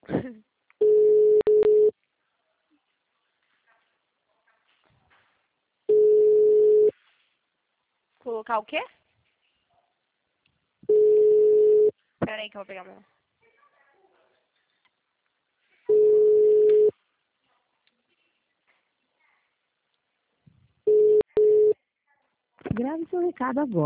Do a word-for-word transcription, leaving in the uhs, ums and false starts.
Colocar o quê? Pera aí que eu vou pegar meu... Grave seu recado agora.